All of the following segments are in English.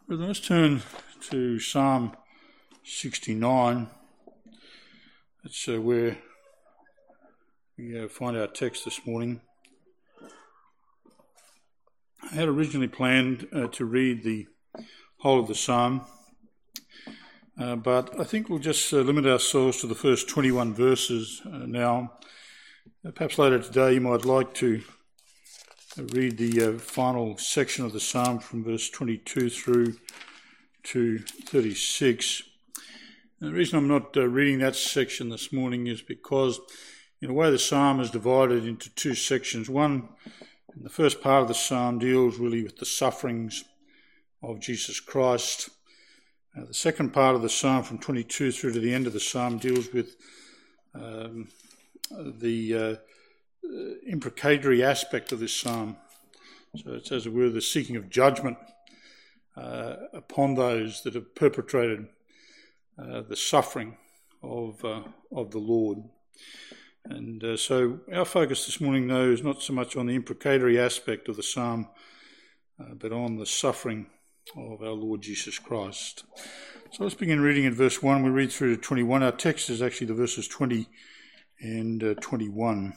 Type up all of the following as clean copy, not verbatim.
Let's turn to Psalm 69. That's where we find our text this morning. I had originally planned to read the whole of the psalm, but I think we'll just limit ourselves to the first 21 verses now. Perhaps later today you might like to read the final section of the psalm from verse 22 through to 36. And the reason I'm not reading that section this morning is because, in a way, the psalm is divided into two sections. One, in the first part of the psalm, deals really with the sufferings of Jesus Christ. The second part of the psalm, from 22 through to the end of the psalm, deals with the imprecatory aspect of this psalm. So it's, as it were, the seeking of judgment upon those that have perpetrated the suffering of the Lord. And so our focus this morning, though, is not so much on the imprecatory aspect of the psalm, but on the suffering of our Lord Jesus Christ. So let's begin reading in verse 1. We read through to 21. Our text is actually the verses 20 and 21.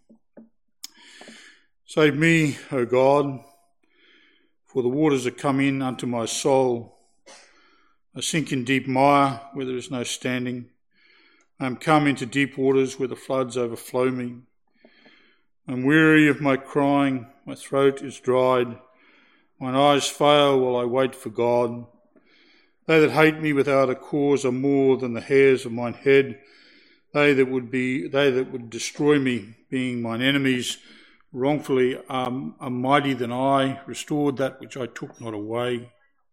Save me, O God, for the waters are come in unto my soul. I sink in deep mire where there is no standing. I am come into deep waters where the floods overflow me. I am weary of my crying, my throat is dried. Mine eyes fail while I wait for God. They that hate me without a cause are more than the hairs of mine head. They that would destroy me, being mine enemies, wrongfully are mighty than I, restored that which I took not away.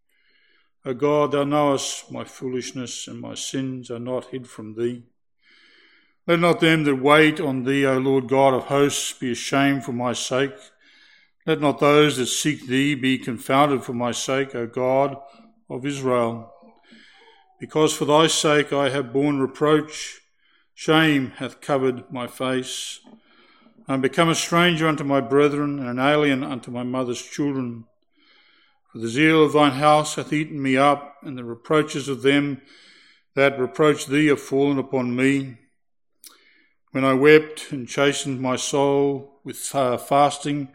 O God, thou knowest my foolishness, and my sins are not hid from thee. Let not them that wait on thee, O Lord God of hosts, be ashamed for my sake. Let not those that seek thee be confounded for my sake, O God of Israel. Because for thy sake I have borne reproach, shame hath covered my face. I am become a stranger unto my brethren, and an alien unto my mother's children. For the zeal of thine house hath eaten me up, and the reproaches of them that reproach thee are fallen upon me. When I wept and chastened my soul with fasting,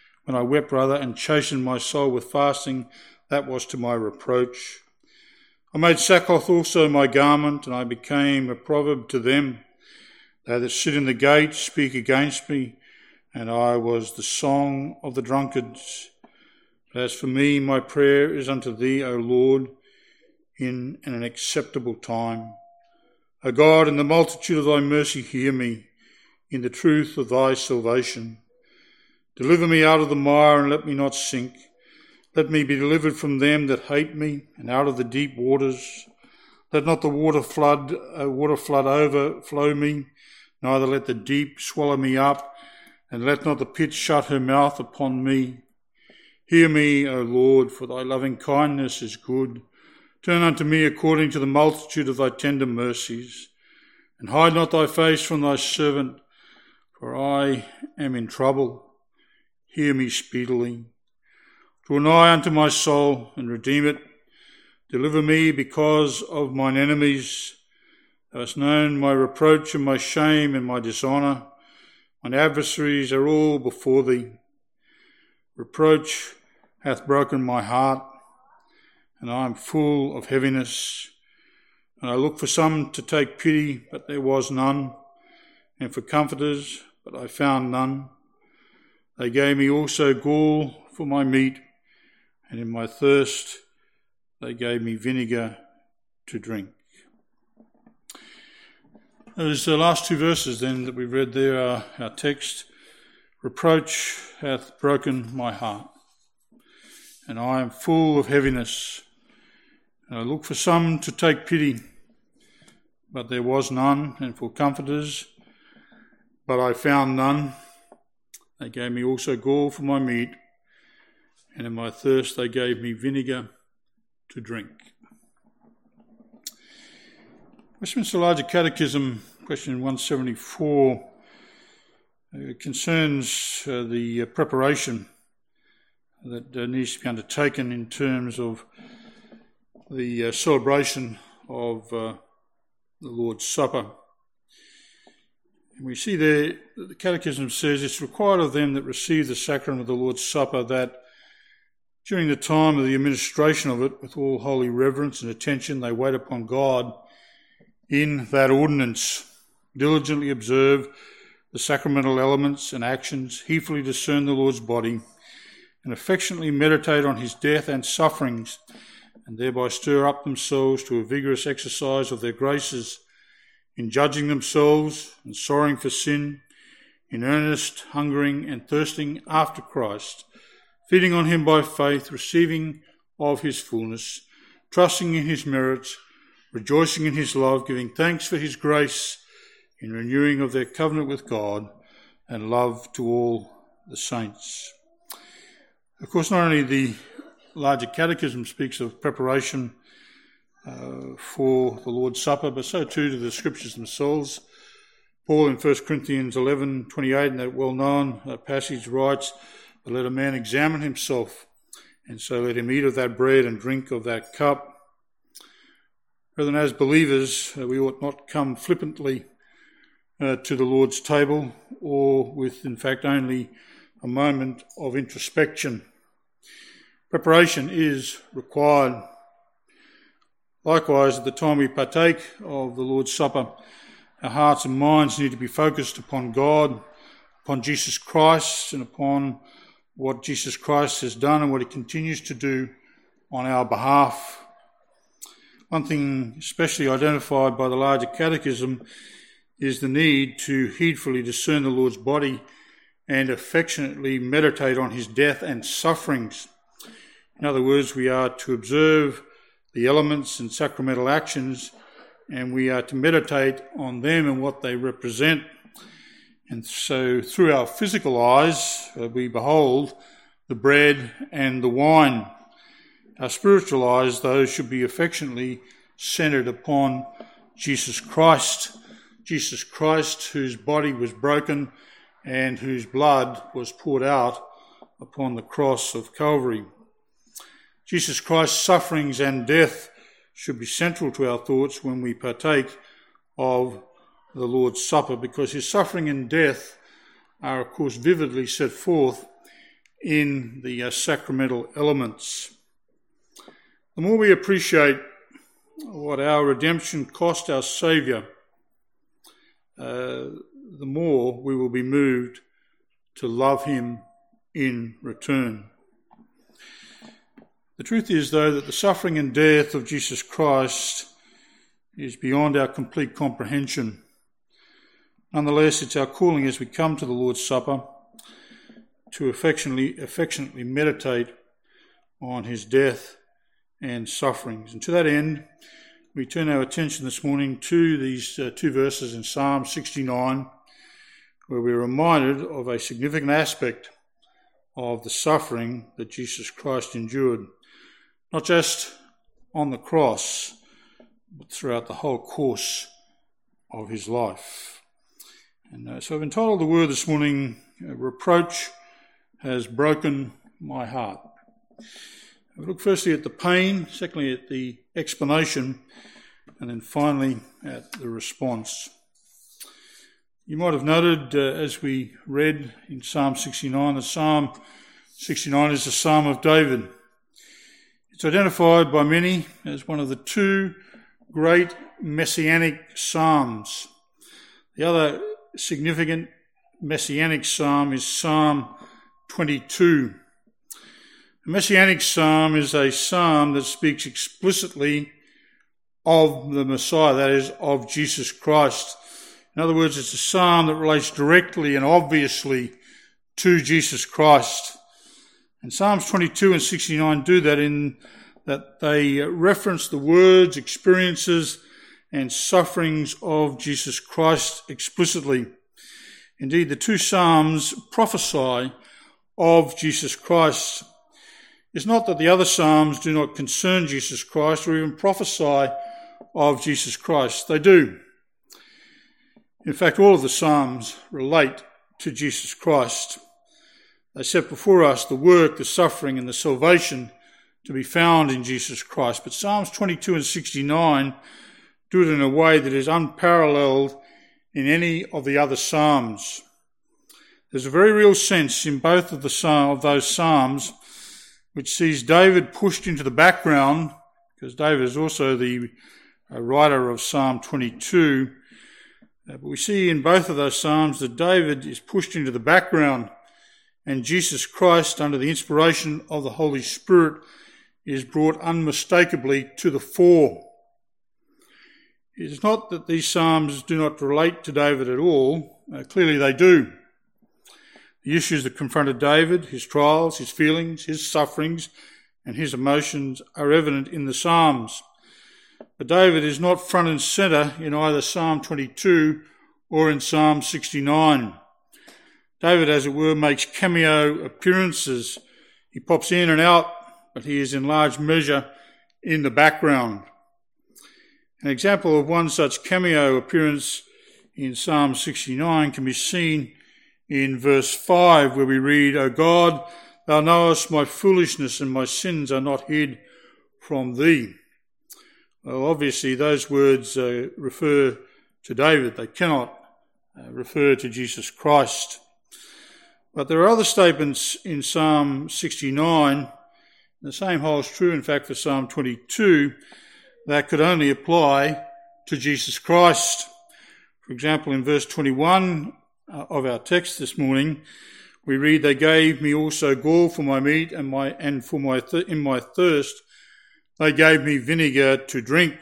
and chastened my soul with fasting, that was to my reproach. I made sackcloth also my garment, and I became a proverb to them. They that sit in the gate speak against me, and I was the song of the drunkards. But as for me, my prayer is unto thee, O Lord, in an acceptable time. O God, in the multitude of thy mercy hear me, in the truth of thy salvation. Deliver me out of the mire, and let me not sink. Let me be delivered from them that hate me, and out of the deep waters. Let not the water flood overflow me, neither let the deep swallow me up, and let not the pit shut her mouth upon me. Hear me, O Lord, for thy loving kindness is good. Turn unto me according to the multitude of thy tender mercies, and hide not thy face from thy servant, for I am in trouble. Hear me speedily. Draw nigh unto my soul, and redeem it. Deliver me because of mine enemies. Thou hast known my reproach and my shame and my dishonour. Mine adversaries are all before thee. Reproach hath broken my heart, and I am full of heaviness. And I looked for some to take pity, but there was none, and for comforters, but I found none. They gave me also gall for my meat, and in my thirst they gave me vinegar to drink. Those last two verses then that we read there are our text. Reproach hath broken my heart, and I am full of heaviness. And I looked for some to take pity, but there was none, and for comforters, but I found none. They gave me also gall for my meat, and in my thirst they gave me vinegar to drink. Westminster Larger Catechism, question 174, concerns the preparation that needs to be undertaken in terms of the celebration of the Lord's Supper. And we see there that the Catechism says it's required of them that receive the sacrament of the Lord's Supper that during the time of the administration of it, with all holy reverence and attention, they wait upon God in that ordinance, diligently observe the sacramental elements and actions, heedfully discern the Lord's body, and affectionately meditate on his death and sufferings, and thereby stir up themselves to a vigorous exercise of their graces, in judging themselves and sorrowing for sin, in earnest hungering and thirsting after Christ, feeding on him by faith, receiving of his fullness, trusting in his merits, rejoicing in his love, giving thanks for his grace, in renewing of their covenant with God, and love to all the saints. Of course, not only the larger Catechism speaks of preparation for the Lord's Supper, but so too do the Scriptures themselves. Paul in 1 Corinthians 11:28, in that well-known passage, writes, "But let a man examine himself, and so let him eat of that bread and drink of that cup." Brethren, as believers, we ought not come flippantly to the Lord's table, or with, in fact, only a moment of introspection. Preparation is required. Likewise, at the time we partake of the Lord's Supper, our hearts and minds need to be focused upon God, upon Jesus Christ, and upon what Jesus Christ has done and what he continues to do on our behalf. One thing especially identified by the larger Catechism is the need to heedfully discern the Lord's body and affectionately meditate on his death and sufferings. In other words, we are to observe the elements and sacramental actions, and we are to meditate on them and what they represent. And so through our physical eyes, we behold the bread and the wine. Our spiritual eyes, though, should be affectionately centred upon Jesus Christ whose body was broken and whose blood was poured out upon the cross of Calvary. Jesus Christ's sufferings and death should be central to our thoughts when we partake of the Lord's Supper, because his suffering and death are, of course, vividly set forth in the sacramental elements. The more we appreciate what our redemption cost our Saviour, the more we will be moved to love him in return. The truth is, though, that the suffering and death of Jesus Christ is beyond our complete comprehension. Nonetheless, it's our calling as we come to the Lord's Supper to affectionately meditate on his death and sufferings. And to that end, we turn our attention this morning to these two verses in Psalm 69, where we're reminded of a significant aspect of the suffering that Jesus Christ endured, not just on the cross, but throughout the whole course of his life. And so I've entitled the word this morning, "Reproach Has Broken My Heart." We look firstly at the pain, secondly at the explanation, and then finally at the response. You might have noted as we read in Psalm 69, that Psalm 69 is the Psalm of David. It's identified by many as one of the two great messianic psalms. The other significant messianic psalm is Psalm 22. A messianic psalm is a psalm that speaks explicitly of the Messiah, that is, of Jesus Christ. In other words, it's a psalm that relates directly and obviously to Jesus Christ. And Psalms 22 and 69 do that in that they reference the words, experiences, and sufferings of Jesus Christ explicitly. Indeed, the two psalms prophesy of Jesus Christ. It's not that the other psalms do not concern Jesus Christ or even prophesy of Jesus Christ. They do. In fact, all of the psalms relate to Jesus Christ. They set before us the work, the suffering, and the salvation to be found in Jesus Christ. But Psalms 22 and 69 do it in a way that is unparalleled in any of the other Psalms. There's a very real sense in both of those Psalms which sees David pushed into the background, because David is also the writer of Psalm 22. But we see in both of those Psalms that David is pushed into the background, and Jesus Christ, under the inspiration of the Holy Spirit, is brought unmistakably to the fore. It is not that these Psalms do not relate to David at all. Clearly they do. The issues that confronted David, his trials, his feelings, his sufferings, and his emotions are evident in the Psalms. But David is not front and centre in either Psalm 22 or in Psalm 69. David, as it were, makes cameo appearances. He pops in and out, but he is in large measure in the background. An example of one such cameo appearance in Psalm 69 can be seen in verse 5, where we read, "O God, thou knowest my foolishness, and my sins are not hid from thee." Well, obviously those words refer to David. They cannot refer to Jesus Christ. But there are other statements in Psalm 69, the same holds true in fact for Psalm 22, that could only apply to Jesus Christ. For example, in verse 21 of our text this morning, we read, "They gave me also gall for my meat, and in my thirst they gave me vinegar to drink."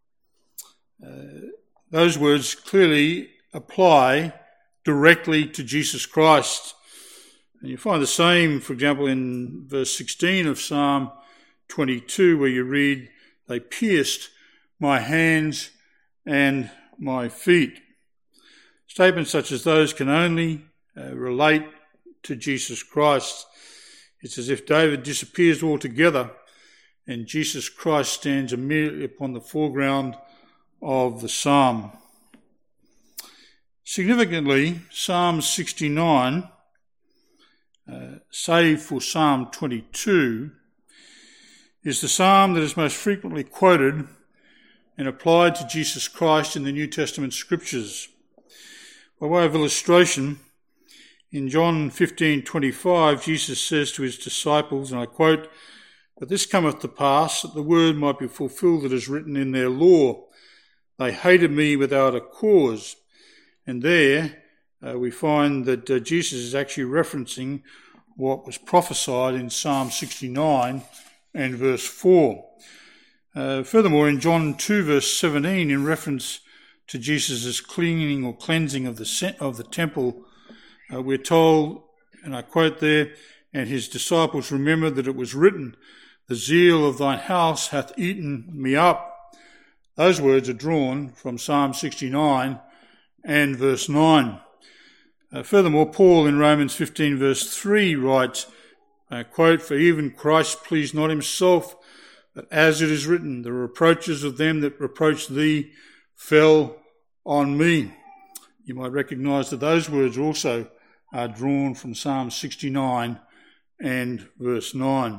Those words clearly apply directly to Jesus Christ. And you find the same, for example, in verse 16 of Psalm 22, where you read, "They pierced my hands and my feet." Statements such as those can only relate to Jesus Christ. It's as if David disappears altogether and Jesus Christ stands immediately upon the foreground of the psalm. Significantly, Psalm 69, save for Psalm 22, is the psalm that is most frequently quoted and applied to Jesus Christ in the New Testament scriptures. By way of illustration, in John 15:25, Jesus says to his disciples, and I quote, "But this cometh to pass, that the word might be fulfilled that is written in their law. They hated me without a cause." And there we find that Jesus is actually referencing what was prophesied in Psalm 69 and verse 4. Furthermore, in John 2 verse 17, in reference to Jesus' cleaning or cleansing of the temple, we're told, and I quote there, "And his disciples remembered that it was written, the zeal of thine house hath eaten me up." Those words are drawn from Psalm 69 and verse 9. Furthermore, Paul in Romans 15 verse 3 writes, quote, "For even Christ pleased not himself, but as it is written, the reproaches of them that reproached thee fell on me." You might recognise that those words also are drawn from Psalm 69 and verse 9.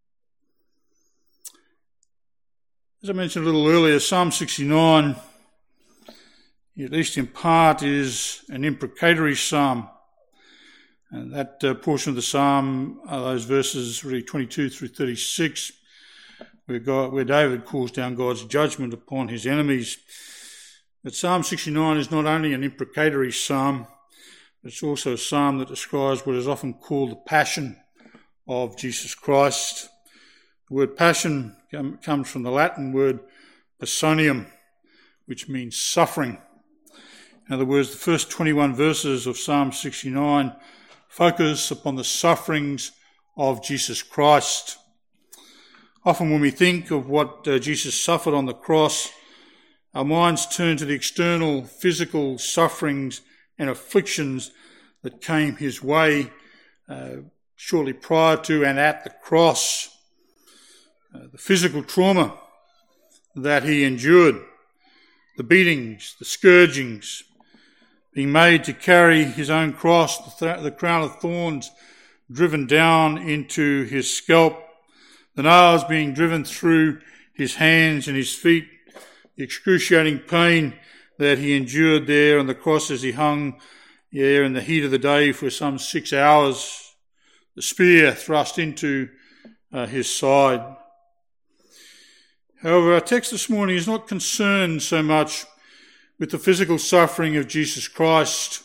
As I mentioned a little earlier, Psalm 69, at least in part, is an imprecatory psalm. And that portion of the psalm are those verses really 22 through 36, where David calls down God's judgment upon his enemies. But Psalm 69 is not only an imprecatory psalm, it's also a psalm that describes what is often called the passion of Jesus Christ. The word passion comes from the Latin word pasonium, which means suffering. In other words, the first 21 verses of Psalm 69 focus upon the sufferings of Jesus Christ. Often when we think of what Jesus suffered on the cross, our minds turn to the external physical sufferings and afflictions that came his way shortly prior to and at the cross. The physical trauma that he endured, the beatings, the scourgings, being made to carry his own cross, the crown of thorns driven down into his scalp, the nails being driven through his hands and his feet, the excruciating pain that he endured there on the cross as he hung there in the heat of the day for some 6 hours, the spear thrust into his side. However, our text this morning is not concerned so much with the physical suffering of Jesus Christ,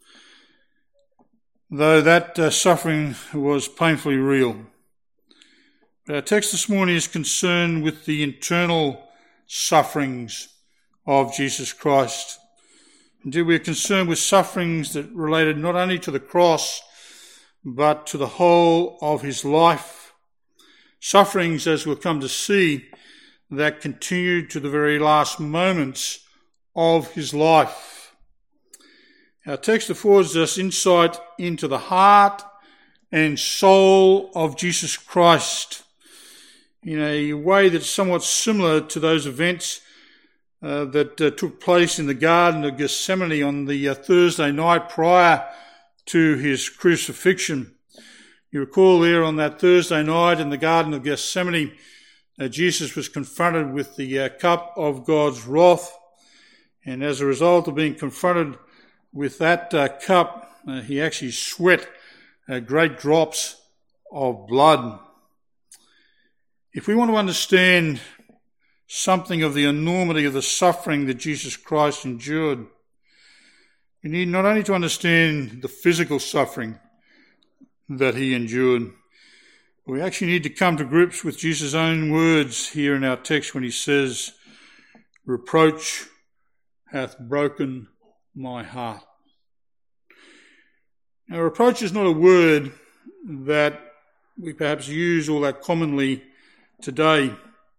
though that suffering was painfully real. But our text this morning is concerned with the internal sufferings of Jesus Christ. Indeed, we are concerned with sufferings that related not only to the cross, but to the whole of his life. Sufferings, as we'll come to see, that continued to the very last moments of his life. Our text affords us insight into the heart and soul of Jesus Christ in a way that's somewhat similar to those events that took place in the Garden of Gethsemane on the Thursday night prior to his crucifixion. You recall there on that Thursday night in the Garden of Gethsemane, Jesus was confronted with the cup of God's wrath, and as a result of being confronted with that cup, he actually sweat great drops of blood. If we want to understand something of the enormity of the suffering that Jesus Christ endured, we need not only to understand the physical suffering that he endured, we actually need to come to grips with Jesus' own words here in our text when he says, "Reproach hath broken my heart." Now, reproach is not a word that we perhaps use all that commonly today.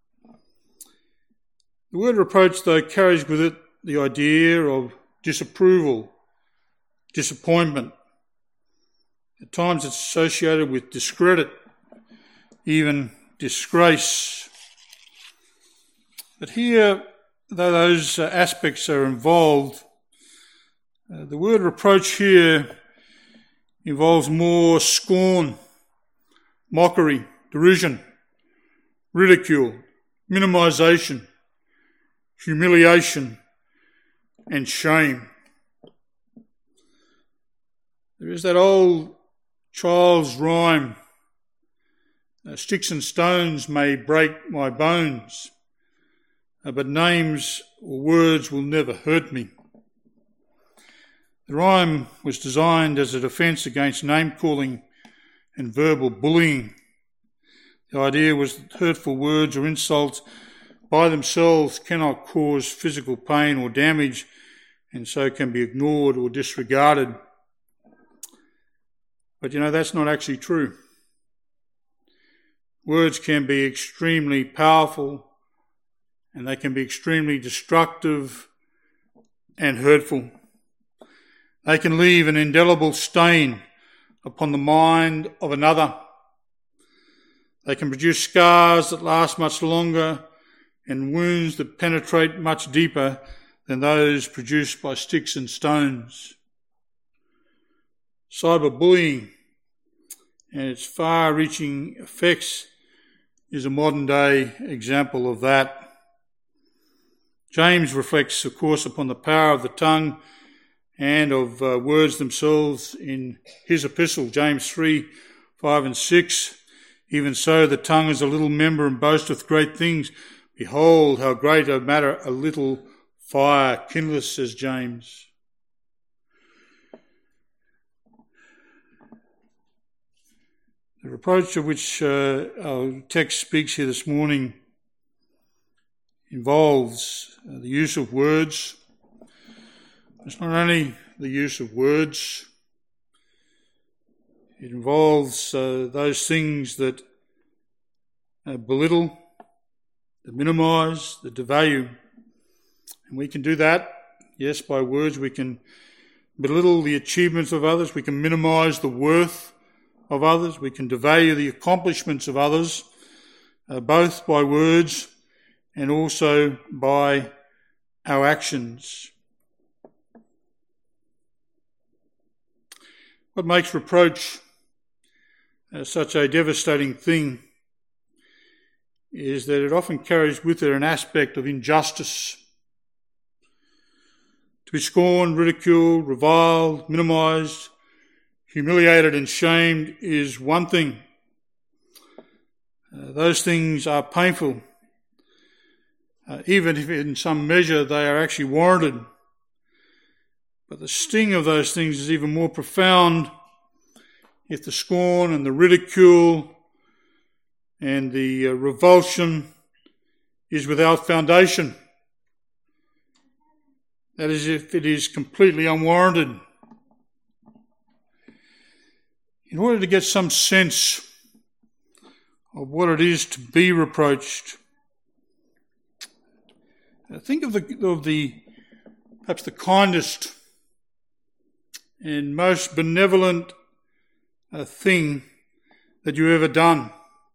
The word reproach, though, carries with it the idea of disapproval, disappointment. At times it's associated with discredit, even disgrace. But here, though those aspects are involved, the word reproach here involves more scorn, mockery, derision, ridicule, minimization, humiliation, and shame. There is that old child's rhyme, "Sticks and stones may break my bones, but names or words will never hurt me." The rhyme was designed as a defence against name-calling and verbal bullying. The idea was that hurtful words or insults by themselves cannot cause physical pain or damage, and so can be ignored or disregarded. But that's not actually true. Words can be extremely powerful, and they can be extremely destructive and hurtful. They can leave an indelible stain upon the mind of another. They can produce scars that last much longer and wounds that penetrate much deeper than those produced by sticks and stones. Cyberbullying and its far-reaching effects is a modern-day example of that. James reflects, of course, upon the power of the tongue and of words themselves in his epistle, James 3, 5 and 6. "Even so, the tongue is a little member and boasteth great things. Behold, how great a matter a little fire kindleth," says James. The reproach of which our text speaks here this morning involves the use of words. It's not only the use of words, it involves those things that belittle, that minimise, that devalue. And we can do that, yes, by words. We can belittle the achievements of others. We can minimise the worth of others. We can devalue the accomplishments of others, both by words and also by our actions. What makes reproach such a devastating thing is that it often carries with it an aspect of injustice. To be scorned, ridiculed, reviled, minimised, humiliated and shamed is one thing. Those things are painful, even if in some measure they are actually warranted. But the sting of those things is even more profound if the scorn and the ridicule and the revulsion is without foundation. That is, if it is completely unwarranted. In order to get some sense of what it is to be reproached, think of the perhaps the kindest and most benevolent thing that you've ever done.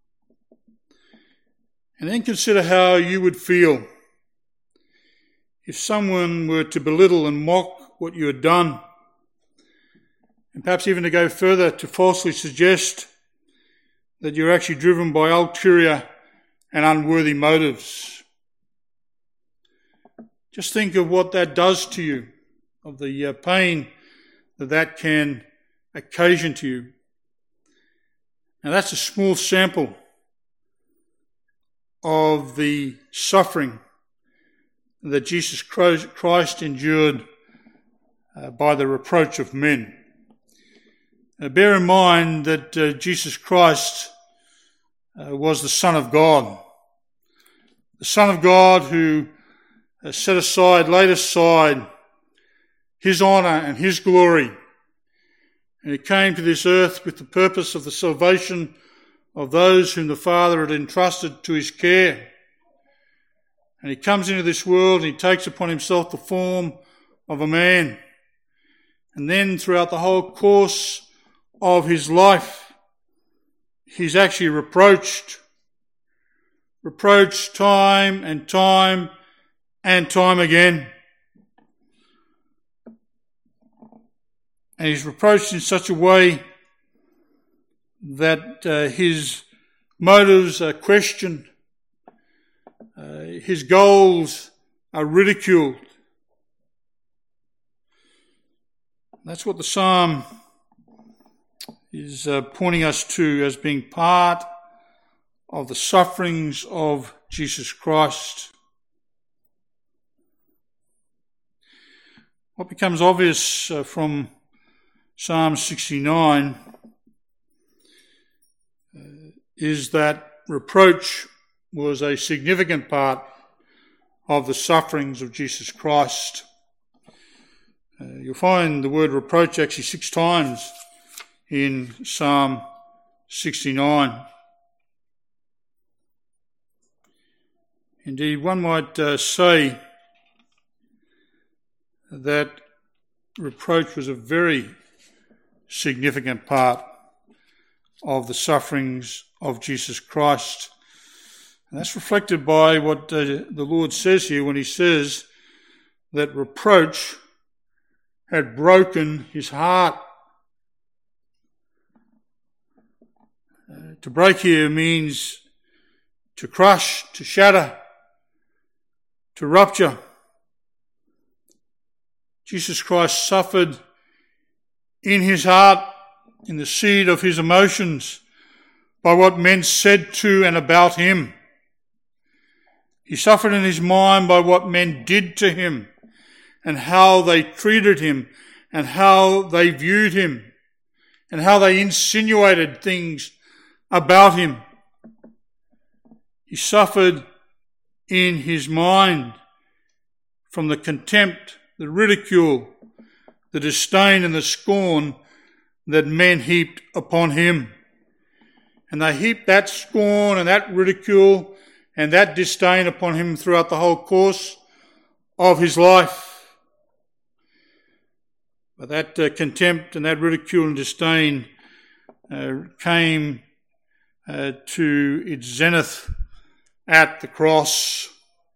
And then consider how you would feel if someone were to belittle and mock what you had done, and perhaps even to go further to falsely suggest that you're actually driven by ulterior and unworthy motives. Just think of what that does to you, of the pain that can occasion to you. Now that's a small sample of the suffering that Jesus Christ endured by the reproach of men. Bear in mind that Jesus Christ was the Son of God. The Son of God who laid aside his honour and his glory. And he came to this earth with the purpose of the salvation of those whom the Father had entrusted to his care. And he comes into this world and he takes upon himself the form of a man. And then throughout the whole course of his life, he's actually reproached time and time and time again. And he's reproached in such a way that his motives are questioned, his goals are ridiculed. That's what the psalm is pointing us to as being part of the sufferings of Jesus Christ. What becomes obvious from Psalm 69 is that reproach was a significant part of the sufferings of Jesus Christ. You'll find the word reproach actually 6 times in Psalm 69. Indeed, one might say that reproach was a very significant part of the sufferings of Jesus Christ. And that's reflected by what the Lord says here when he says that reproach had broken his heart. To break here means to crush, to shatter, to rupture. Jesus Christ suffered in his heart, in the seed of his emotions, by what men said to and about him. He suffered in his mind by what men did to him and how they treated him and how they viewed him and how they insinuated things about him. He suffered in his mind from the contempt, the ridicule, the disdain and the scorn that men heaped upon him. And they heaped that scorn and that ridicule and that disdain upon him throughout the whole course of his life. But that contempt and that ridicule and disdain came to its zenith at the cross.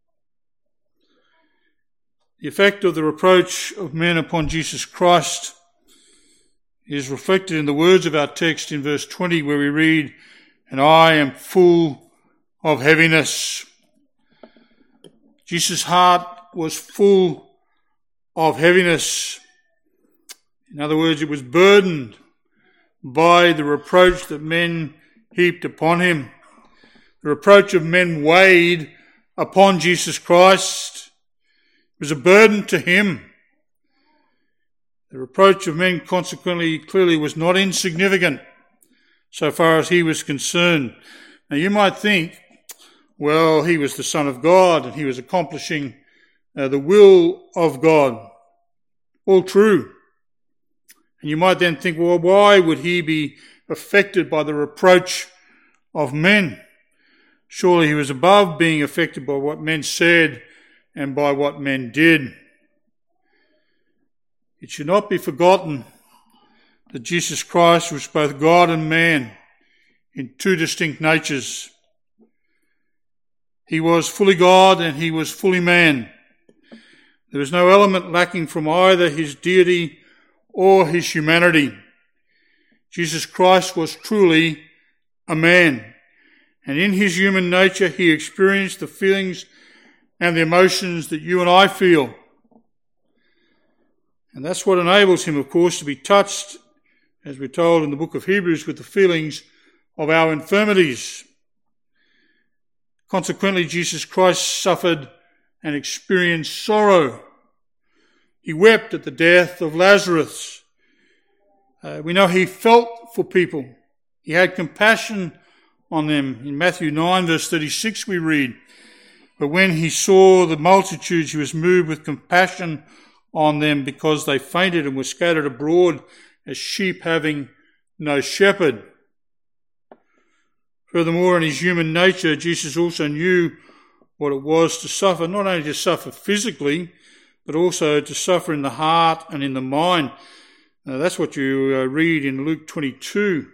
The effect of the reproach of men upon Jesus Christ is reflected in the words of our text in verse 20, where we read, "And I am full of heaviness. Jesus' heart was full of heaviness. In other words, it was burdened by the reproach that men heaped upon him. The reproach of men weighed upon Jesus Christ. It was a burden to him. The reproach of men consequently clearly was not insignificant so far as he was concerned. Now you might think, well, he was the Son of God and he was accomplishing the will of God. All true. And you might then think, well, why would he be affected by the reproach of men? Surely he was above being affected by what men said and by what men did. It should not be forgotten that Jesus Christ was both God and man in two distinct natures. He was fully God and he was fully man. There was no element lacking from either his deity or his humanity. Jesus Christ was truly a man, and in his human nature he experienced the feelings and the emotions that you and I feel. And that's what enables him, of course, to be touched, as we're told in the book of Hebrews, with the feelings of our infirmities. Consequently, Jesus Christ suffered and experienced sorrow. He wept at the death of Lazarus. We know he felt for people. He had compassion on them. In Matthew 9, verse 36, we read, "But when he saw the multitudes, he was moved with compassion on them because they fainted and were scattered abroad as sheep having no shepherd." Furthermore, in his human nature, Jesus also knew what it was to suffer, not only to suffer physically, but also to suffer in the heart and in the mind. That's what you read in Luke 22,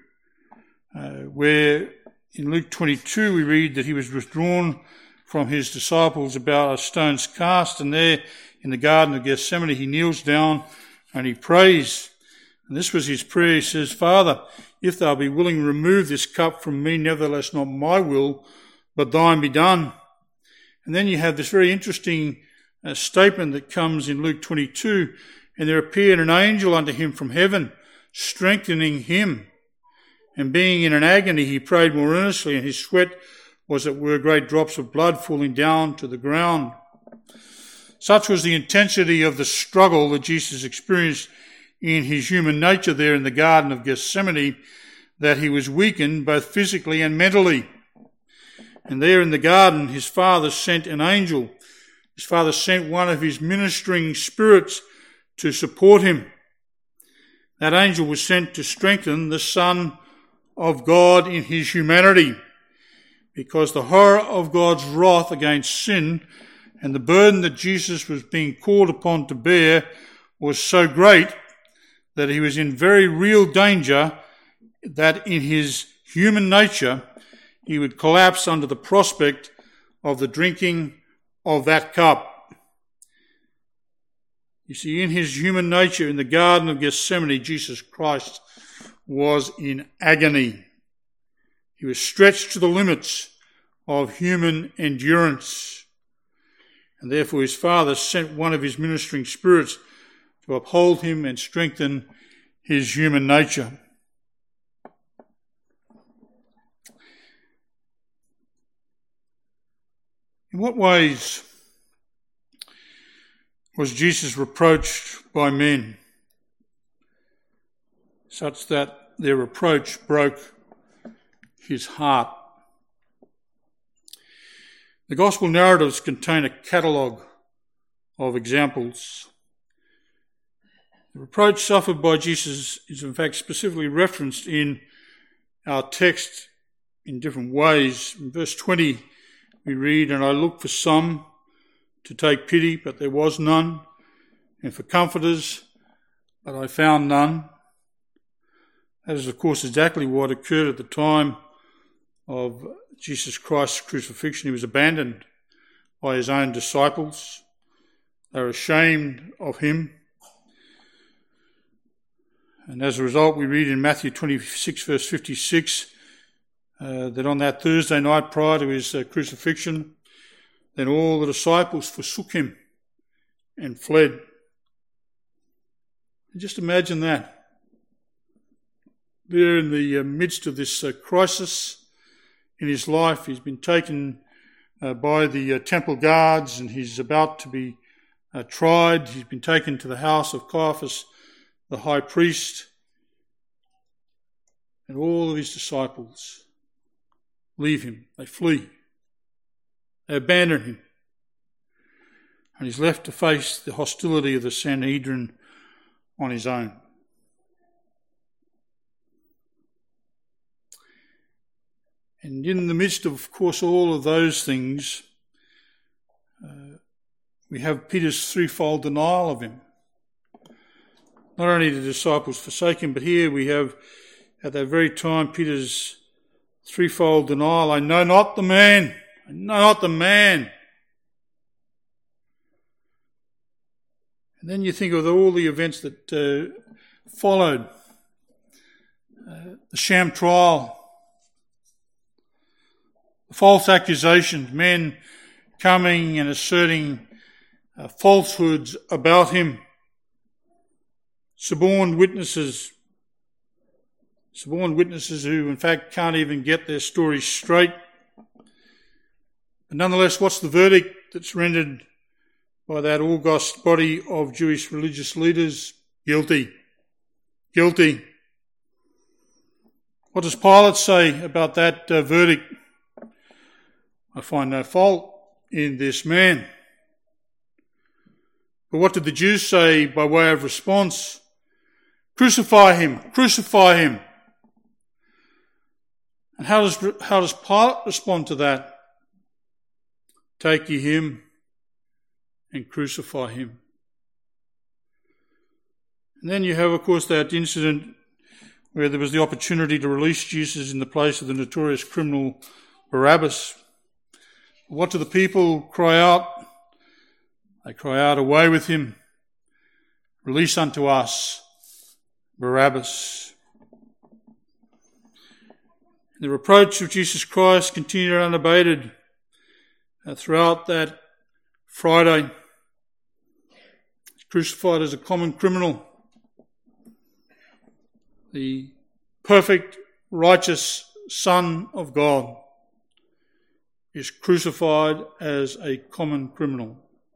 where in Luke 22 we read that he was withdrawn from his disciples about a stone's cast, and there in the Garden of Gethsemane he kneels down and he prays. And this was his prayer. He says, "Father, if thou be willing, remove this cup from me, nevertheless not my will, but thine be done." And then you have this very interesting statement that comes in Luke 22, "And there appeared an angel unto him from heaven, strengthening him. And being in an agony, he prayed more earnestly, and his sweat was as it were great drops of blood falling down to the ground." Such was the intensity of the struggle that Jesus experienced in his human nature there in the Garden of Gethsemane, that he was weakened both physically and mentally. And there in the garden, his Father sent an angel. His Father sent one of his ministering spirits to support him. That angel was sent to strengthen the Son of God in his humanity, because the horror of God's wrath against sin and the burden that Jesus was being called upon to bear was so great that he was in very real danger that in his human nature he would collapse under the prospect of the drinking of that cup. You see, in his human nature in the Garden of Gethsemane, Jesus Christ was in agony. He was stretched to the limits of human endurance. And therefore his Father sent one of his ministering spirits to uphold him and strengthen his human nature. In what ways was Jesus reproached by men, such that their reproach broke his heart? The Gospel narratives contain a catalogue of examples. The reproach suffered by Jesus is in fact specifically referenced in our text in different ways. In verse 20 we read, "And I looked for some to take pity, but there was none, and for comforters, but I found none." That is, of course, exactly what occurred at the time of Jesus Christ's crucifixion. He was abandoned by his own disciples. They were ashamed of him. And as a result, we read in Matthew 26, verse 56, that on that Thursday night prior to his crucifixion, then all the disciples forsook him and fled. Just imagine that. There in the midst of this crisis in his life, he's been taken by the temple guards and he's about to be tried. He's been taken to the house of Caiaphas, the high priest, and all of his disciples leave him. They flee. They abandon him. And he's left to face the hostility of the Sanhedrin on his own. And in the midst of course, all of those things, we have Peter's threefold denial of him. Not only did the disciples forsake him, but here we have, at that very time, Peter's threefold denial. I know not the man. I know not the man. And then you think of all the events that followed. The sham trial. The false accusations. Men coming and asserting falsehoods about him. Suborned witnesses who in fact can't even get their story straight. But nonetheless, what's the verdict that's rendered by that august body of Jewish religious leaders? Guilty. Guilty. What does Pilate say about that verdict? I find no fault in this man. But what did the Jews say by way of response? Crucify him, crucify him. And how does Pilate respond to that? Take ye him and crucify him. And then you have, of course, that incident where there was the opportunity to release Jesus in the place of the notorious criminal Barabbas. What do the people cry out? They cry out, away with him. Release unto us Barabbas. The reproach of Jesus Christ continued unabated throughout that Friday. Crucified as a common criminal. The perfect, righteous Son of God is crucified as a common criminal.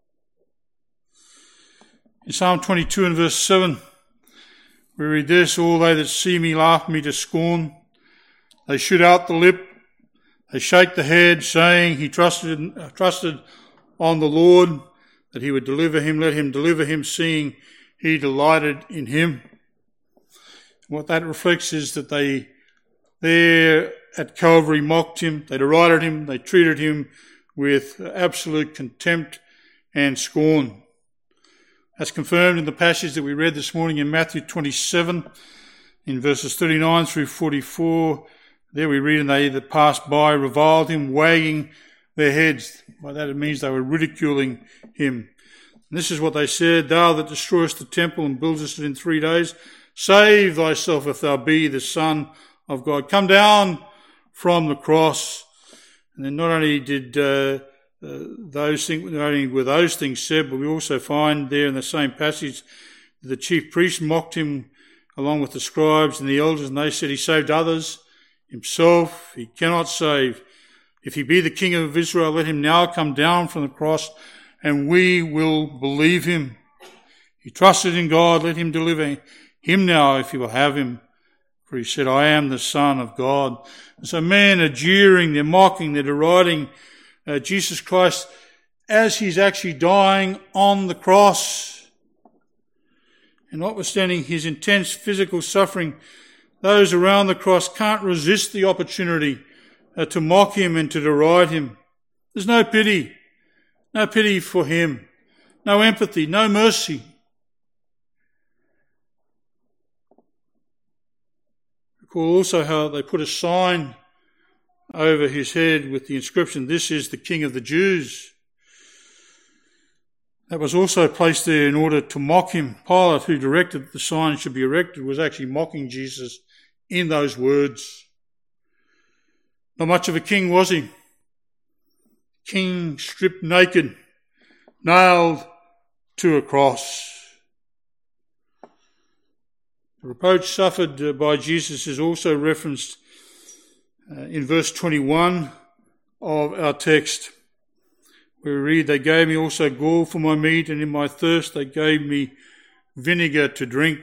In Psalm 22 and verse 7, we read this, all they that see me laugh me to scorn. They shoot out the lip, they shake the head, saying, he trusted on the Lord, that he would deliver him, let him deliver him, seeing he delighted in him. What that reflects is that they there at Calvary mocked him, they derided him, they treated him with absolute contempt and scorn. That's confirmed in the passage that we read this morning in Matthew 27, in verses 39 through 44. There we read, and they that passed by reviled him, wagging their heads. By that it means they were ridiculing him. And this is what they said, thou that destroyest the temple and buildest it in 3 days, save thyself if thou be the Son of God. Come down from the cross. And then not only did those things said, but we also find there in the same passage that the chief priests mocked him along with the scribes and the elders, and they said he saved others. Himself he cannot save. If he be the King of Israel, let him now come down from the cross, and we will believe him. He trusted in God, let him deliver him now if he will have him. For he said, I am the Son of God. And so men are jeering, they're mocking, they're deriding Jesus Christ as he's actually dying on the cross. And notwithstanding his intense physical suffering, those around the cross can't resist the opportunity to mock him and to deride him. There's no pity for him, no empathy, no mercy. Recall also how they put a sign over his head with the inscription, this is the King of the Jews. That was also placed there in order to mock him. Pilate, who directed that the sign should be erected, was actually mocking Jesus in those words. Not much of a king, was he? King stripped naked, nailed to a cross. The reproach suffered by Jesus is also referenced in verse 21 of our text, where we read, "They gave me also gall for my meat, and in my thirst they gave me vinegar to drink."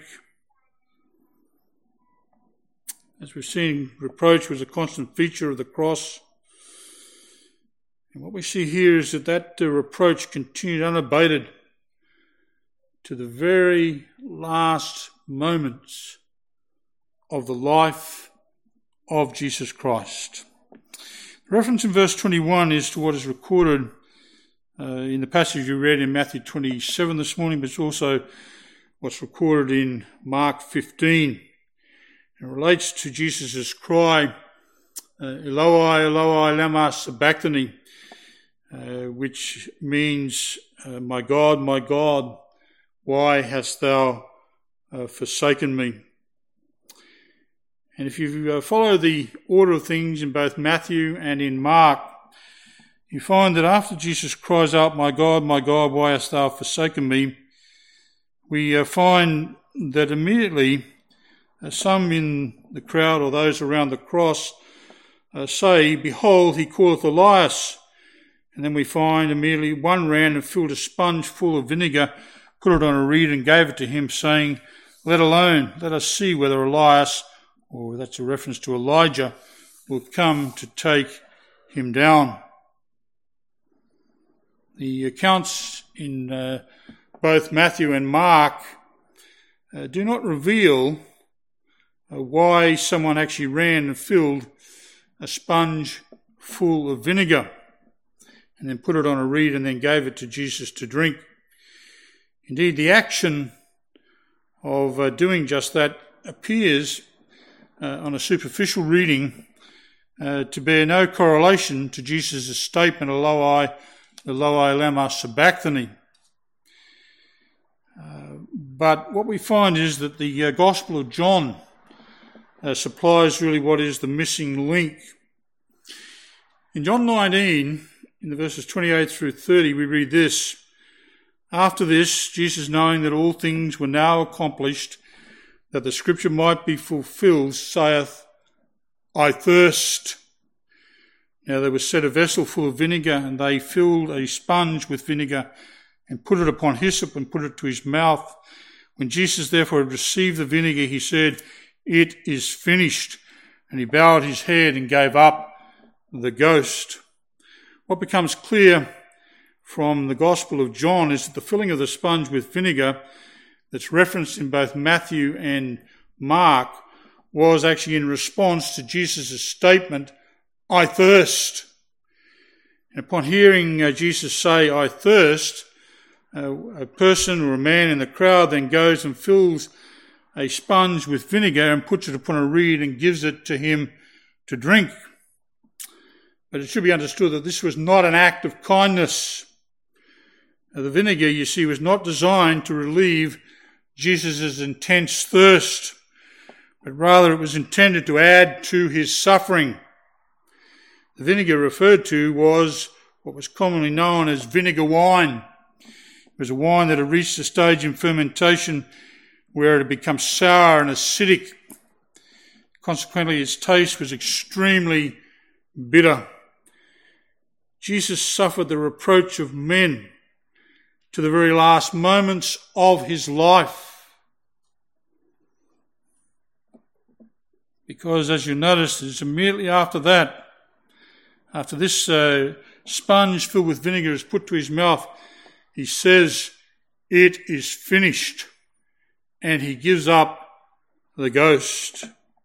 As we've seen, reproach was a constant feature of the cross. And what we see here is that reproach continued unabated to the very last moments of the life of Jesus Christ. The reference in verse 21 is to what is recorded in the passage we read in Matthew 27 this morning, but it's also what's recorded in Mark 15. It relates to Jesus' cry, Eloi, Eloi, lama sabachthani, which means, my God, why hast thou forsaken me? And if you follow the order of things in both Matthew and in Mark, you find that after Jesus cries out, my God, why hast thou forsaken me? We find that immediately some in the crowd or those around the cross say, behold, he calleth Elias. And then we find immediately one ran and filled a sponge full of vinegar, put it on a reed and gave it to him, saying, let alone, let us see whether Elias, or that's a reference to Elijah, will come to take him down. The accounts in both Matthew and Mark do not reveal why someone actually ran and filled a sponge full of vinegar and then put it on a reed and then gave it to Jesus to drink. Indeed, the action of doing just that appears on a superficial reading to bear no correlation to Jesus' statement, Eloi, Eloi, lama sabachthani. But what we find is that the Gospel of John supplies really what is the missing link. In John 19, in the verses 28 through 30, we read this, after this, Jesus, knowing that all things were now accomplished, that the scripture might be fulfilled, saith, I thirst. Now there was set a vessel full of vinegar, and they filled a sponge with vinegar, and put it upon hyssop, and put it to his mouth. When Jesus therefore had received the vinegar, he said, it is finished. And he bowed his head and gave up the ghost. What becomes clear from the Gospel of John is that the filling of the sponge with vinegar that's referenced in both Matthew and Mark was actually in response to Jesus' statement, I thirst. And upon hearing Jesus say, I thirst, a person or a man in the crowd then goes and fills a sponge with vinegar and puts it upon a reed and gives it to him to drink. But it should be understood that this was not an act of kindness. The vinegar, you see, was not designed to relieve Jesus' intense thirst, but rather it was intended to add to his suffering. The vinegar referred to was what was commonly known as vinegar wine. It was a wine that had reached a stage in fermentation where it had become sour and acidic. Consequently, its taste was extremely bitter. Jesus suffered the reproach of men to the very last moments of his life. Because, as you notice, it's immediately after that, after this sponge filled with vinegar is put to his mouth, he says, it is finished. And he gives up the ghost.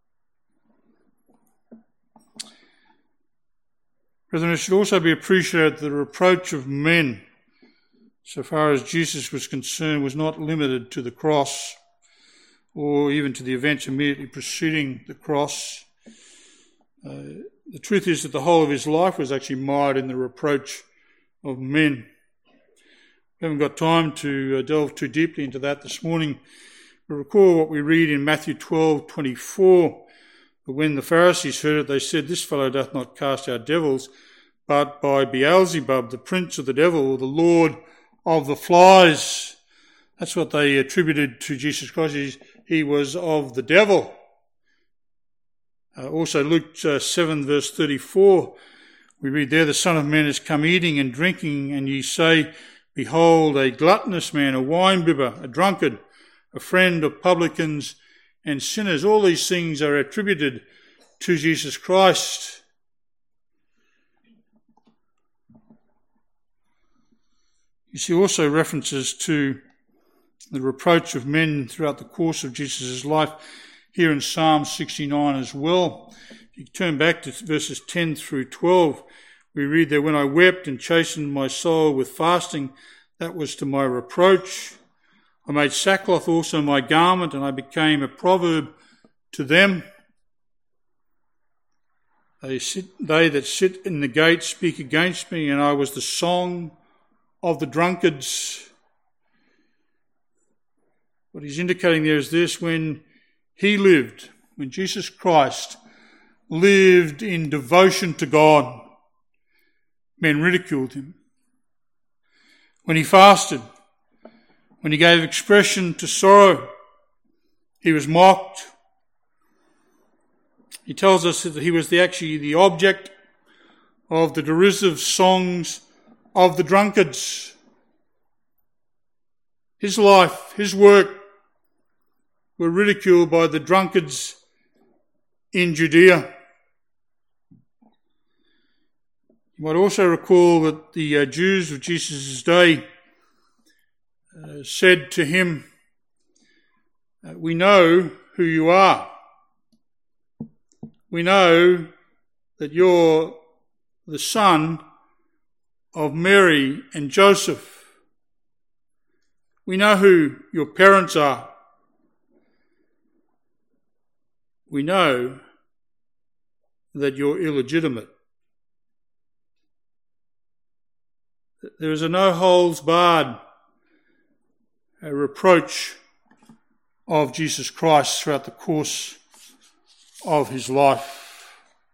Brethren, it should also be appreciated that the reproach of men, so far as Jesus was concerned, was not limited to the cross or even to the events immediately preceding the cross. The truth is that the whole of his life was actually mired in the reproach of men. We haven't got time to delve too deeply into that this morning. But recall what we read in Matthew 12:24, But when the Pharisees heard it, they said, "This fellow doth not cast out devils, but by Beelzebub, the prince of the devil, or the lord of the flies." That's what they attributed to Jesus Christ. He was of the devil. Also Luke 7 verse 34, we read there, "The Son of Man is come eating and drinking, and ye say, Behold, a gluttonous man, a winebibber, a drunkard, a friend of publicans and sinners." All these things are attributed to Jesus Christ. You see also references to the reproach of men throughout the course of Jesus' life here in Psalm 69 as well. If you turn back to verses 10 through 12, we read there, "When I wept and chastened my soul with fasting, that was to my reproach. I made sackcloth also my garment, and I became a proverb to them. They that sit in the gate speak against me, and I was the song of the drunkards." What he's indicating there is this: when Jesus Christ lived in devotion to God, men ridiculed him. When he fasted, when he gave expression to sorrow, he was mocked. He tells us that he was actually the object of the derisive songs of the drunkards. His life, his work were ridiculed by the drunkards in Judea. You might also recall that the Jews of Jesus' day said to him, "We know who you are. We know that you're the son of Mary and Joseph. We know who your parents are. We know that you're illegitimate." There is a no-holds-barred reproach of Jesus Christ throughout the course of his life.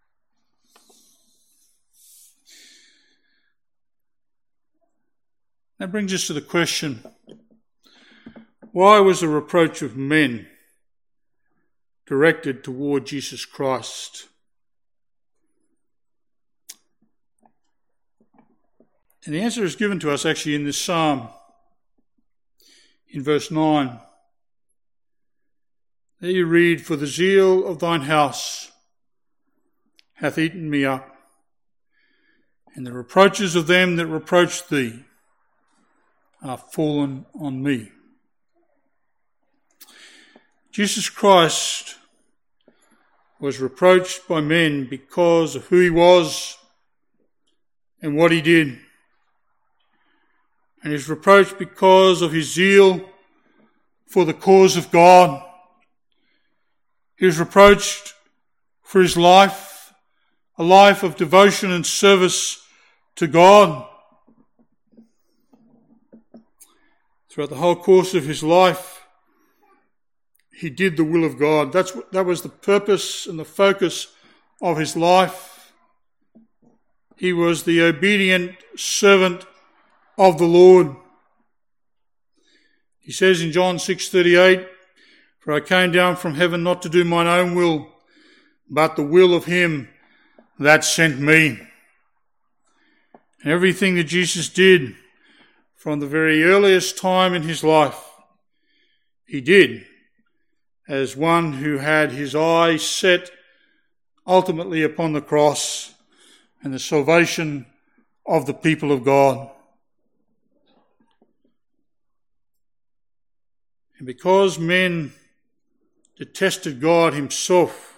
That brings us to the question, why was the reproach of men directed toward Jesus Christ? And the answer is given to us actually in this psalm, in verse 9. There you read, "For the zeal of thine house hath eaten me up, and the reproaches of them that reproach thee are fallen on me." Jesus Christ was reproached by men because of who he was and what he did. And he was reproached because of his zeal for the cause of God. He was reproached for his life, a life of devotion and service to God. Throughout the whole course of his life, he did the will of God. That was the purpose and the focus of his life. He was the obedient servant of the Lord. He says in John 6:38, "For I came down from heaven not to do mine own will, but the will of him that sent me." And everything that Jesus did from the very earliest time in his life, he did as one who had his eyes set ultimately upon the cross and the salvation of the people of God. And because men detested God himself,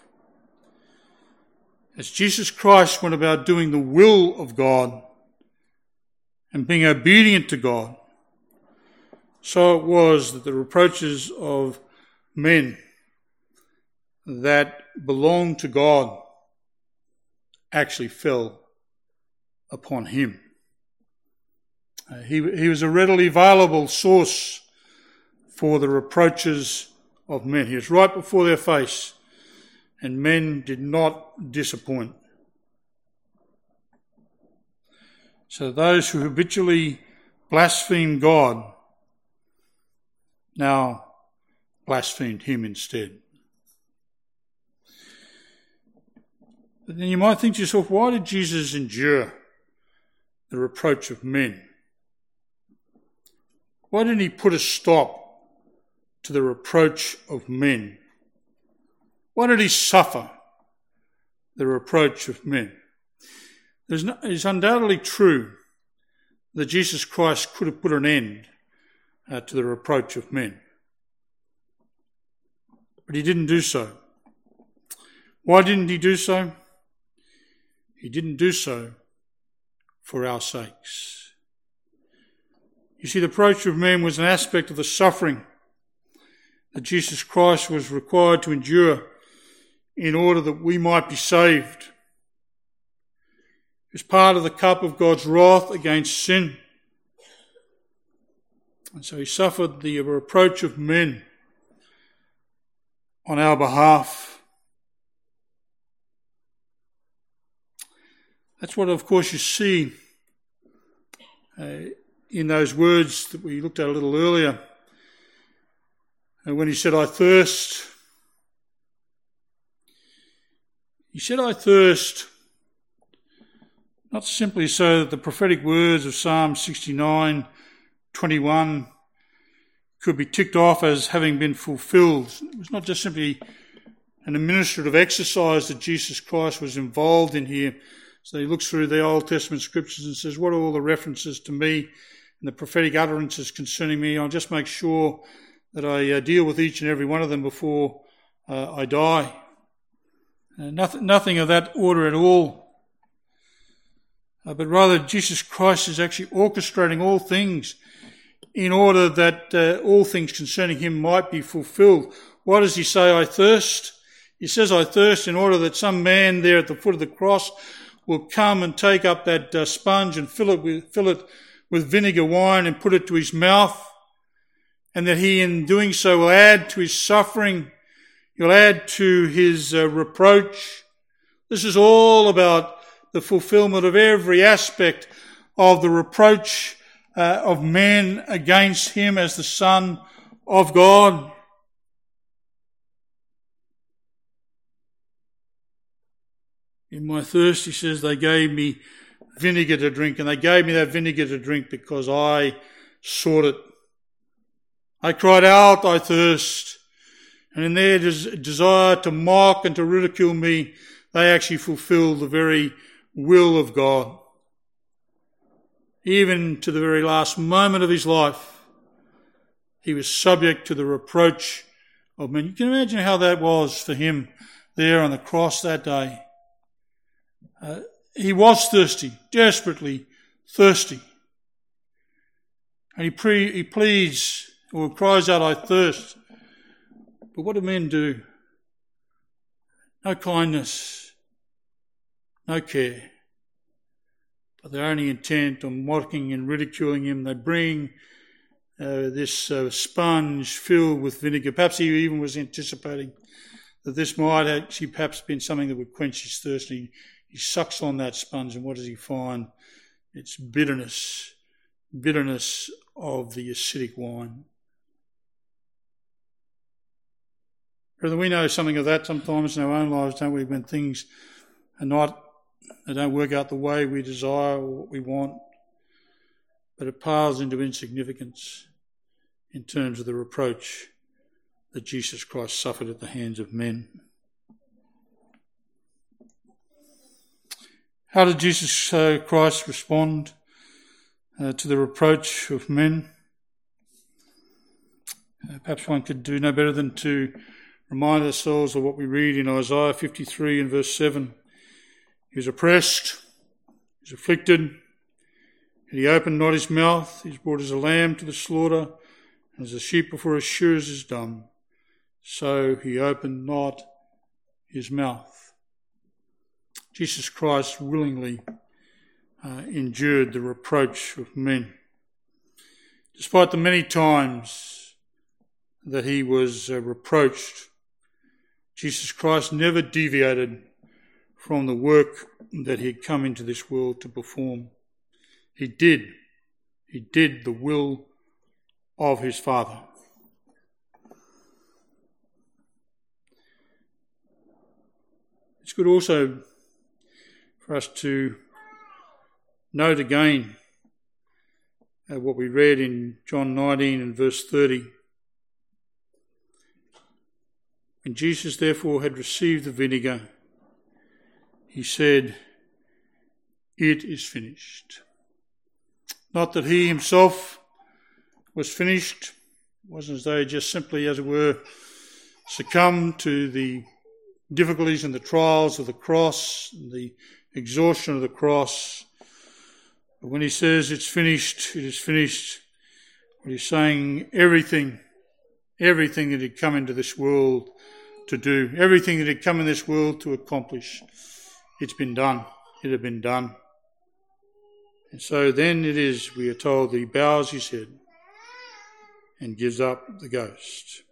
as Jesus Christ went about doing the will of God and being obedient to God, so it was that the reproaches of men that belonged to God actually fell upon him. He was a readily available source for the reproaches of men. He was right before their face, and men did not disappoint. So those who habitually blasphemed God now blasphemed him instead. But then you might think to yourself, why did Jesus endure the reproach of men? Why didn't he put a stop to the reproach of men? Why did he suffer the reproach of men? It's undoubtedly true that Jesus Christ could have put an end to the reproach of men. But he didn't do so. Why didn't he do so? He didn't do so for our sakes. You see, the reproach of men was an aspect of the suffering that Jesus Christ was required to endure in order that we might be saved. It was part of the cup of God's wrath against sin. And so he suffered the reproach of men on our behalf. That's what, of course, you see in those words that we looked at a little earlier. When he said, I thirst. He said, I thirst, not simply so that the prophetic words of Psalm 69:21 could be ticked off as having been fulfilled. It was not just simply an administrative exercise that Jesus Christ was involved in here. So he looks through the Old Testament scriptures and says, what are all the references to me and the prophetic utterances concerning me? I'll just make sure that I deal with each and every one of them before I die. Nothing of that order at all. But rather, Jesus Christ is actually orchestrating all things in order that all things concerning him might be fulfilled. Why does he say, I thirst? He says, I thirst in order that some man there at the foot of the cross will come and take up that sponge and fill it with vinegar wine and put it to his mouth, and that he in doing so will add to his suffering, he'll add to his reproach. This is all about the fulfillment of every aspect of the reproach of men against him as the Son of God. In my thirst, he says, they gave me vinegar to drink, and they gave me that vinegar to drink because I sought it. I cried out, I thirst. And in their desire to mock and to ridicule me, they actually fulfilled the very will of God. Even to the very last moment of his life, he was subject to the reproach of men. You can imagine how that was for him there on the cross that day. He was thirsty, desperately thirsty. And he pleads or cries out, I thirst. But what do men do? No kindness, no care. But they're only intent on mocking and ridiculing him. They bring this sponge filled with vinegar. Perhaps he even was anticipating that this might actually perhaps been something that would quench his thirst. He sucks on that sponge, and what does he find? It's bitterness of the acidic wine. Brother, we know something of that sometimes in our own lives, don't we, when things they don't work out the way we desire or what we want, but it pales into insignificance in terms of the reproach that Jesus Christ suffered at the hands of men. How did Jesus Christ respond to the reproach of men? Perhaps one could do no better than to remind ourselves of what we read in Isaiah 53 and verse 7. He was oppressed, he was afflicted, and he opened not his mouth. He was brought as a lamb to the slaughter, and as a sheep before his shearers is dumb, so he opened not his mouth. Jesus Christ willingly endured the reproach of men. Despite the many times that he was reproached, Jesus Christ never deviated from the work that he had come into this world to perform. He did the will of his Father. It's good also for us to note again what we read in John 19 and verse 30. When Jesus therefore had received the vinegar, he said, "It is finished." Not that he himself was finished. It wasn't as though he just simply, as it were, succumbed to the difficulties and the trials of the cross, and the exhaustion of the cross. But when he says it's finished, it is finished, what he's saying, everything that he'd come into this world to do, everything that he'd come in this world to accomplish, it's been done. It had been done. And so then it is, we are told, that he bows his head and gives up the ghost.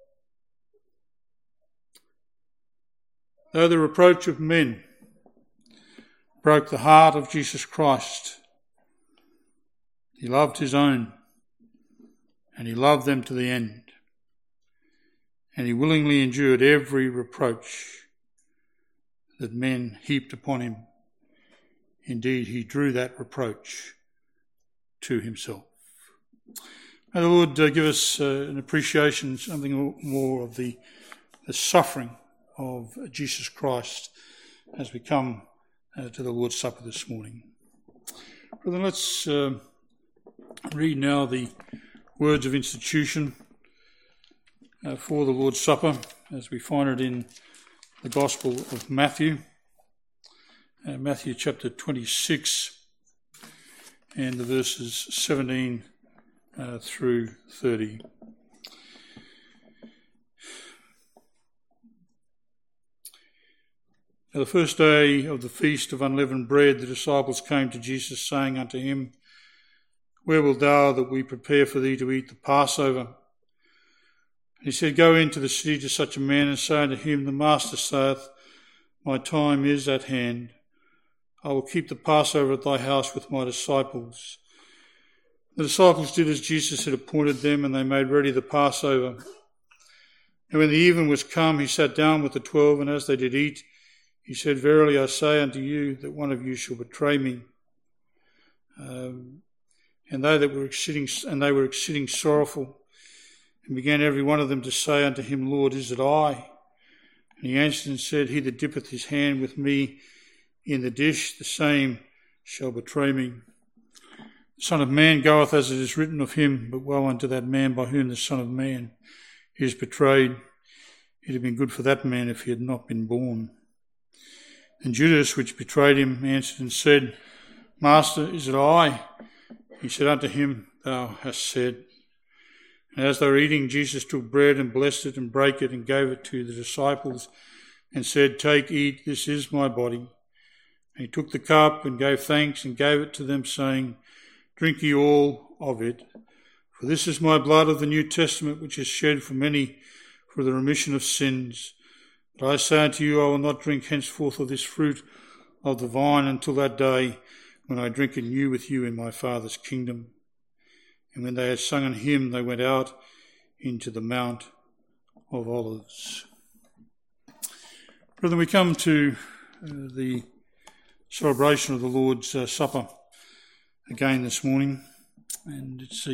Though the reproach of men broke the heart of Jesus Christ, he loved his own, and he loved them to the end. And he willingly endured every reproach that men heaped upon him. Indeed, he drew that reproach to himself. May the Lord give us an appreciation, something more of the suffering of Jesus Christ as we come to the Lord's Supper this morning. Brethren, let's read now the words of institution for the Lord's Supper as we find it in the Gospel of Matthew. Matthew chapter 26 and the verses 17 through 30. Now the first day of the feast of unleavened bread, the disciples came to Jesus, saying unto him, "Where wilt thou that we prepare for thee to eat the Passover?" And he said, "Go into the city to such a man, and say unto him, The Master saith, My time is at hand. I will keep the Passover at thy house with my disciples." The disciples did as Jesus had appointed them, and they made ready the Passover. And when the even was come, he sat down with the 12, and as they did eat, he said, "Verily I say unto you, that one of you shall betray me." And they were exceeding sorrowful, and began every one of them to say unto him, "Lord, is it I?" And he answered and said, "He that dippeth his hand with me in the dish, the same shall betray me. The Son of Man goeth as it is written of him, but woe unto that man by whom the Son of Man is betrayed. It had been good for that man if he had not been born." And Judas, which betrayed him, answered and said, "Master, is it I?" He said unto him, "Thou hast said." And as they were eating, Jesus took bread and blessed it and brake it and gave it to the disciples and said, "Take, eat, this is my body." And he took the cup and gave thanks and gave it to them, saying, "Drink ye all of it, for this is my blood of the New Testament, which is shed for many for the remission of sins. But I say unto you, I will not drink henceforth of this fruit of the vine until that day when I drink it new with you in my Father's kingdom." And when they had sung an hymn, they went out into the Mount of Olives. Brethren, we come to the celebration of the Lord's Supper again this morning, and it's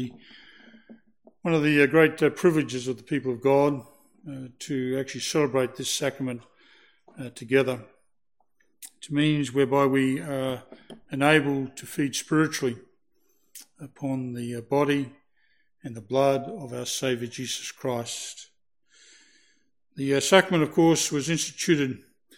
one of the great privileges of the people of God to actually celebrate this sacrament together. It means whereby we are enabled to feed spiritually upon the body and the blood of our Saviour Jesus Christ. The sacrament, of course, was instituted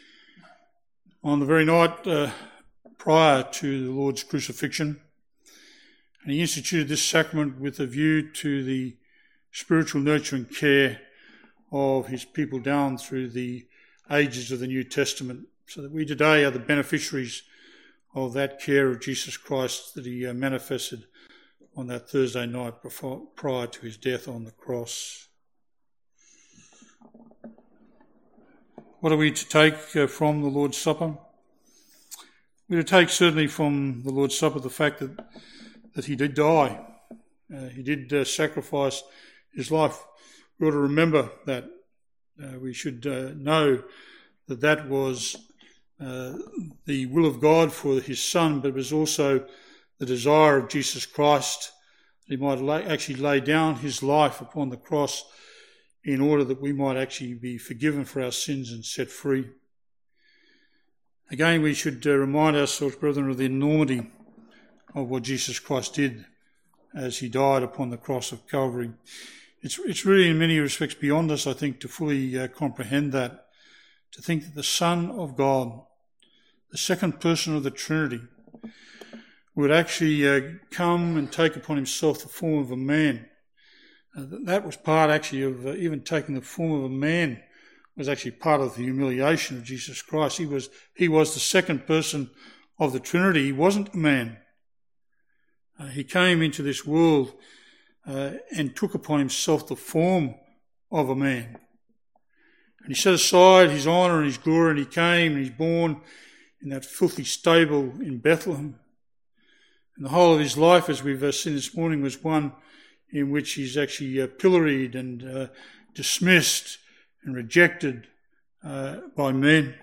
on the very night prior to the Lord's crucifixion, and he instituted this sacrament with a view to the spiritual nurture and care of his people down through the ages of the New Testament, so that we today are the beneficiaries of that care of Jesus Christ that he manifested on that Thursday night prior to his death on the cross. What are we to take from the Lord's Supper? We're to take certainly from the Lord's Supper the fact that he did die. He did sacrifice his life. We ought to remember that. We should know that was the will of God for his Son, but it was also the desire of Jesus Christ that he might actually lay down his life upon the cross in order that we might actually be forgiven for our sins and set free. Again, we should remind ourselves, brethren, of the enormity of what Jesus Christ did as he died upon the cross of Calvary. It's really in many respects beyond us, I think, to fully comprehend that, to think that the Son of God, the second person of the Trinity, would actually come and take upon himself the form of a man. That was part actually of even taking the form of a man was actually part of the humiliation of Jesus Christ. He was the second person of the Trinity. He wasn't a man. He came into this world and took upon himself the form of a man. And he set aside his honour and his glory, and he came and he's born in that filthy stable in Bethlehem. And the whole of his life, as we've seen this morning, was one in which he's actually pilloried and dismissed and rejected by men.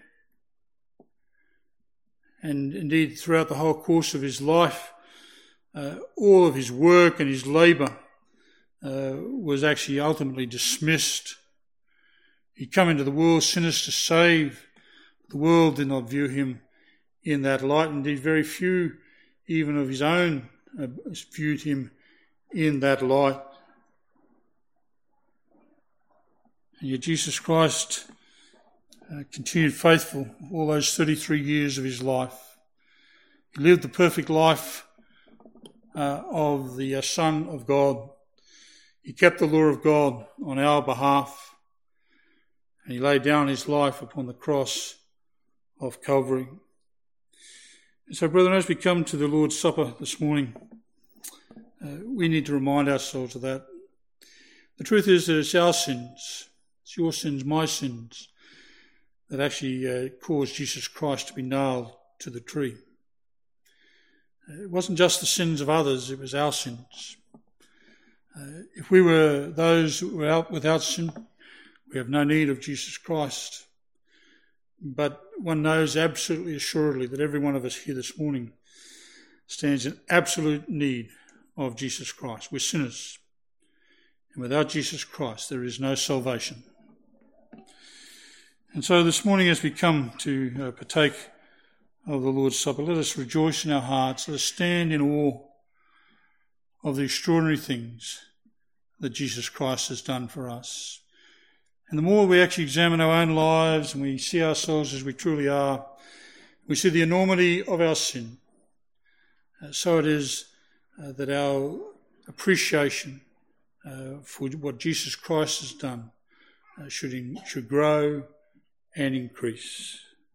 And indeed, throughout the whole course of his life, all of his work and his labour was actually ultimately dismissed. He'd come into the world sinners to save. The world did not view him in that light. Indeed, very few even of his own viewed him in that light. And yet Jesus Christ continued faithful all those 33 years of his life. He lived the perfect life of the Son of God. He kept the law of God on our behalf, and he laid down his life upon the cross of Calvary. And so, brethren, as we come to the Lord's Supper this morning, we need to remind ourselves of that. The truth is that it's our sins, it's your sins, my sins, that actually caused Jesus Christ to be nailed to the tree. It wasn't just the sins of others, it was our sins. If we were those who were out without sin, we have no need of Jesus Christ. But one knows absolutely assuredly that every one of us here this morning stands in absolute need of Jesus Christ. We're sinners. And without Jesus Christ, there is no salvation. And so this morning, as we come to partake of the Lord's Supper, let us rejoice in our hearts. Let us stand in awe of the extraordinary things that Jesus Christ has done for us. And the more we actually examine our own lives and we see ourselves as we truly are, we see the enormity of our sin. So it is that our appreciation for what Jesus Christ has done should grow and increase.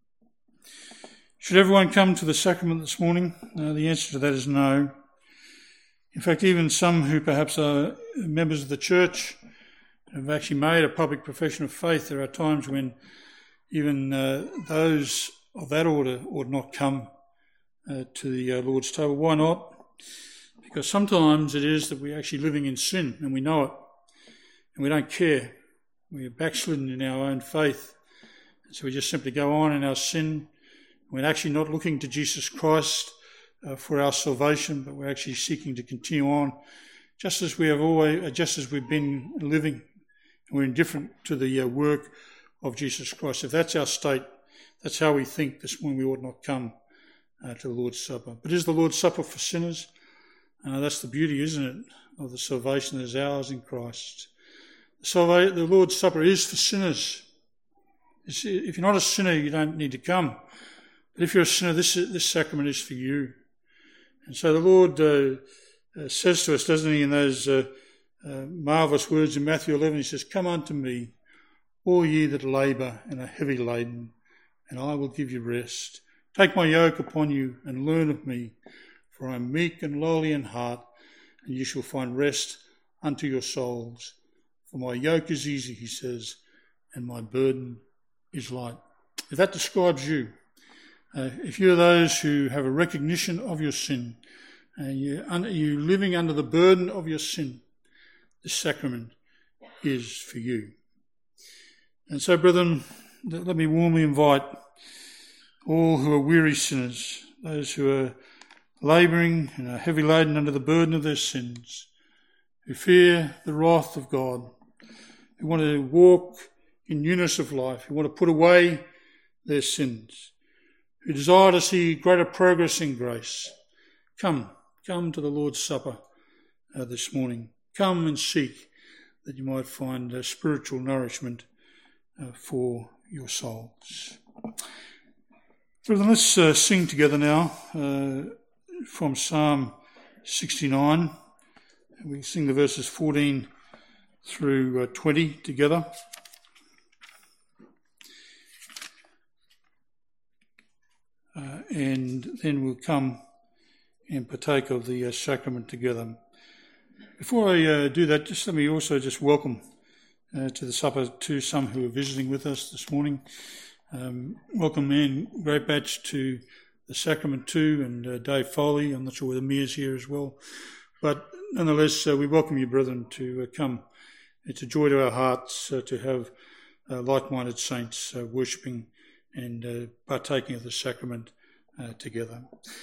Should everyone come to the sacrament this morning? The answer to that is no. In fact, even some who perhaps are members of the church have actually made a public profession of faith. There are times when even those of that order ought not come to the Lord's table. Why not? Because sometimes it is that we're actually living in sin and we know it and we don't care. We're backslidden in our own faith. And so we just simply go on in our sin. We're actually not looking to Jesus Christ for our salvation, but we're actually seeking to continue on just as we have always, just as we've been living. We're indifferent to the work of Jesus Christ. If that's our state, that's how we think this morning, we ought not come to the Lord's Supper. But is the Lord's Supper for sinners? That's the beauty, isn't it, of the salvation that is ours in Christ. The Lord's Supper is for sinners. If you're not a sinner, you don't need to come. But if you're a sinner, this sacrament is for you. And so the Lord says to us, doesn't he, in those marvellous words in Matthew 11, he says, "Come unto me, all ye that labour and are heavy laden, and I will give you rest. Take my yoke upon you and learn of me, for I am meek and lowly in heart, and you shall find rest unto your souls. For my yoke is easy," he says, "and my burden is light. If that describes you, if you're those who have a recognition of your sin, you're living under the burden of your sin, this sacrament is for you. And so, brethren, let me warmly invite all who are weary sinners, those who are labouring and are heavy laden under the burden of their sins, who fear the wrath of God, who want to walk in newness of life, who want to put away their sins, who desire to see greater progress in grace. Come to the Lord's Supper this morning. Come and seek that you might find spiritual nourishment for your souls. Brethren, let's sing together now from Psalm 69. We sing the verses 14 through 20 together. And then we'll come and partake of the sacrament together. Before I do that, just let me also just welcome to the supper to some who are visiting with us this morning. Welcome Anne Greatbatch to the sacrament too, and Dave Foley. I'm not sure whether Mia's here as well. But nonetheless, we welcome you, brethren, to come. It's a joy to our hearts to have like-minded saints worshipping and partaking of the sacrament together.